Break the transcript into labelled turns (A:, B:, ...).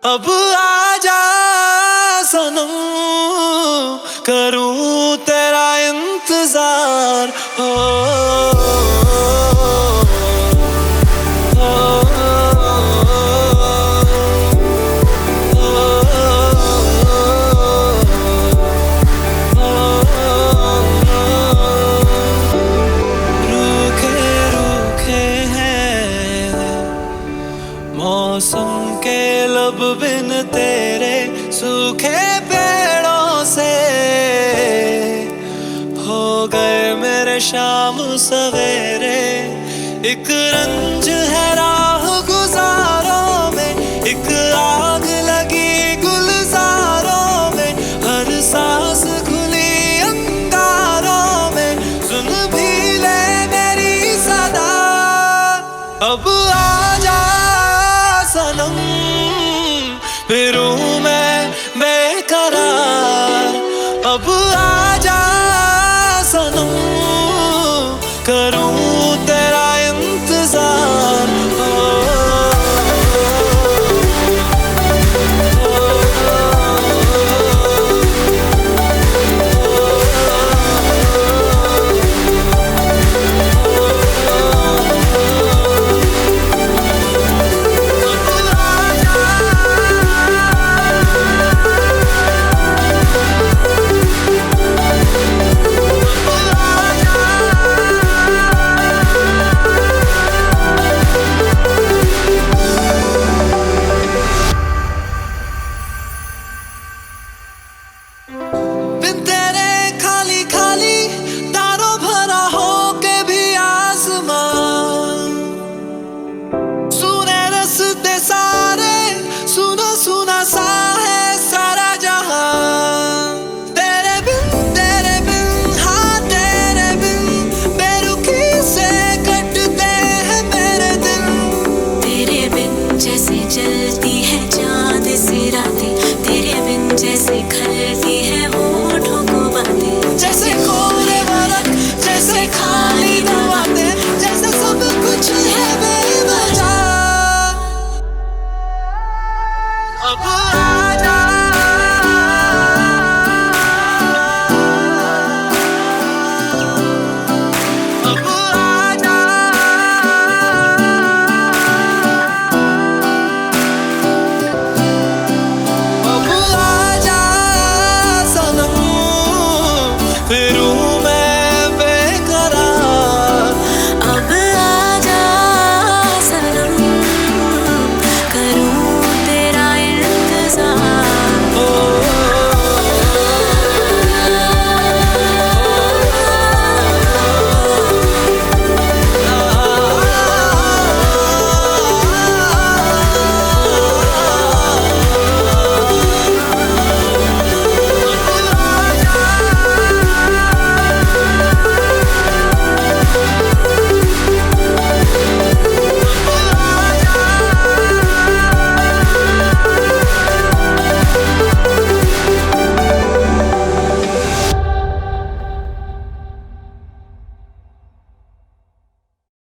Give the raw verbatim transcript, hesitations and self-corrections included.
A: अब आजा सनम, करूं तेरा इंतजार। हो मौसम के लब बिन तेरे सूखे पेड़ों से हो गए मेरे शाम सवेरे। एक रंज है राह गुजारों में, एक आग लगी गुलजारों में, हर सांस खुली अंगारों में, सुन भी ले मेरी सदा। अब आजा सनम, फिरूं मैं बेकरार। अब आजा सनम, करूं